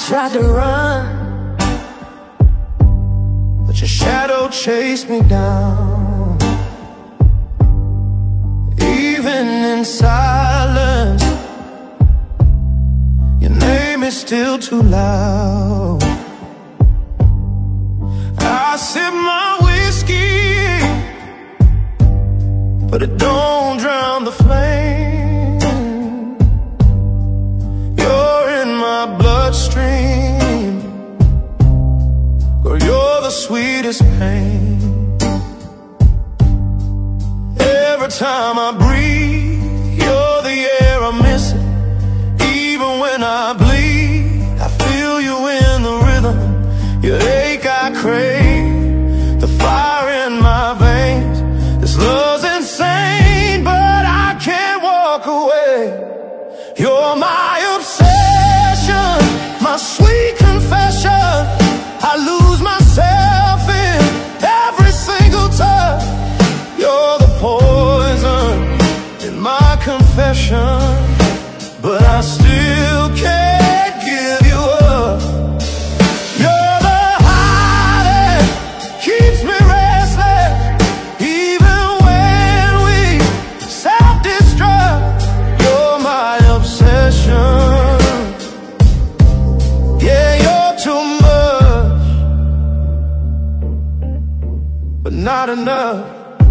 tried to run, but your shadow chased me down. Even in silence, your name is still too loud. I sip my whiskey, but it don't drown the flame. You're in my bloodstream, girl, you're the sweetest pain. Every time I breathe, you're the air I'm missing. Even when I bleed, I feel you in the rhythm. Your ache I crave, the fire in my veins. This love's insane, but I can't walk away. You're my obsession, my sweet confession. I lose myself in every single touch. You're the poison in my confession, but I still can't give you up. You're the high that keeps me restless, even when we self-destruct. You're my obsession. Yeah, you're too much, but not enough.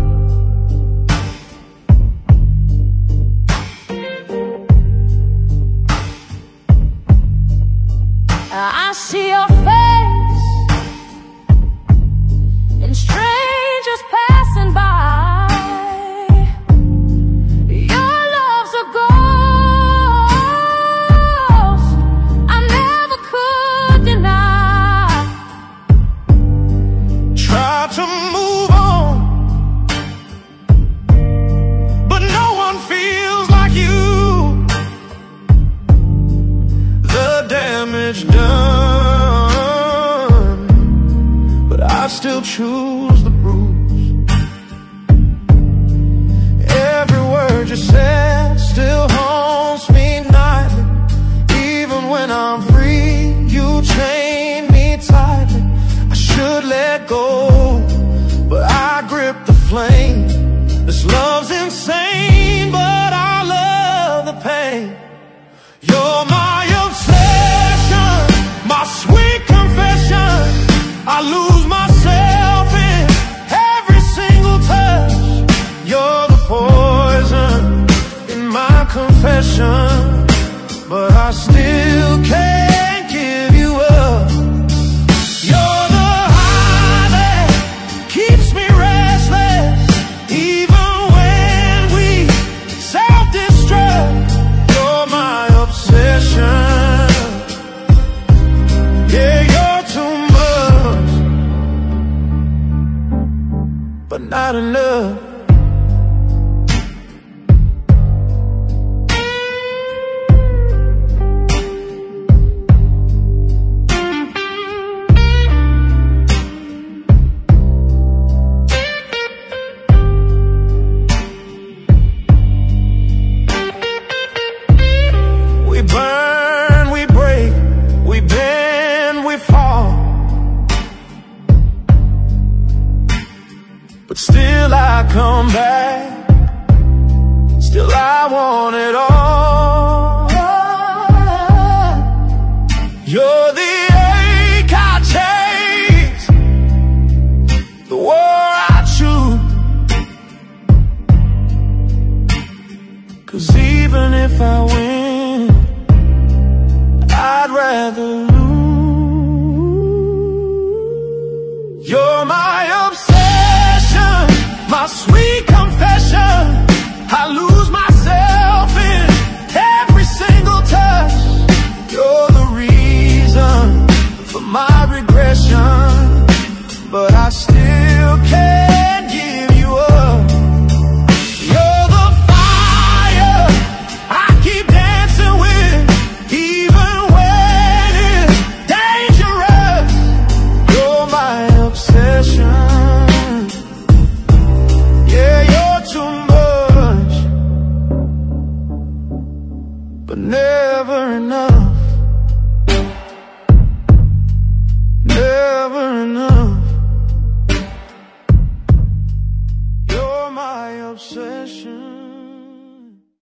I see your face and strangers passing by. Your love's a ghost I never could deny. Try to move on, but no one feels like you. The damage done, but I still choose the bruise. Every word you said still haunts me nightly. Even when I'm free, you chain me tightly. I should let go, but I grip the flame. This love's insane, but I love the pain. You're my obsession, my sweet confession. I lose myself in every single touch. You're the poison in my confession, but I still can't give you up. You're the high that keeps me restless, even when we self-destruct. You're my obsession. Yeah, you're too much, but not enough. We burn, we break, we bend, we fall, but still I come back. Still I want it all. You're the ache I chase, the war I choose. 'Cause even if I win, I'd rather lose. You're my obsession, my sweet confession. I lose myself in every single touch. You're the reason for my regression, but I still can't give you up. You're the fire I keep dancing with, even when it's dangerous. You're my obsession. Yeah, you're too much, but never enough. obsession.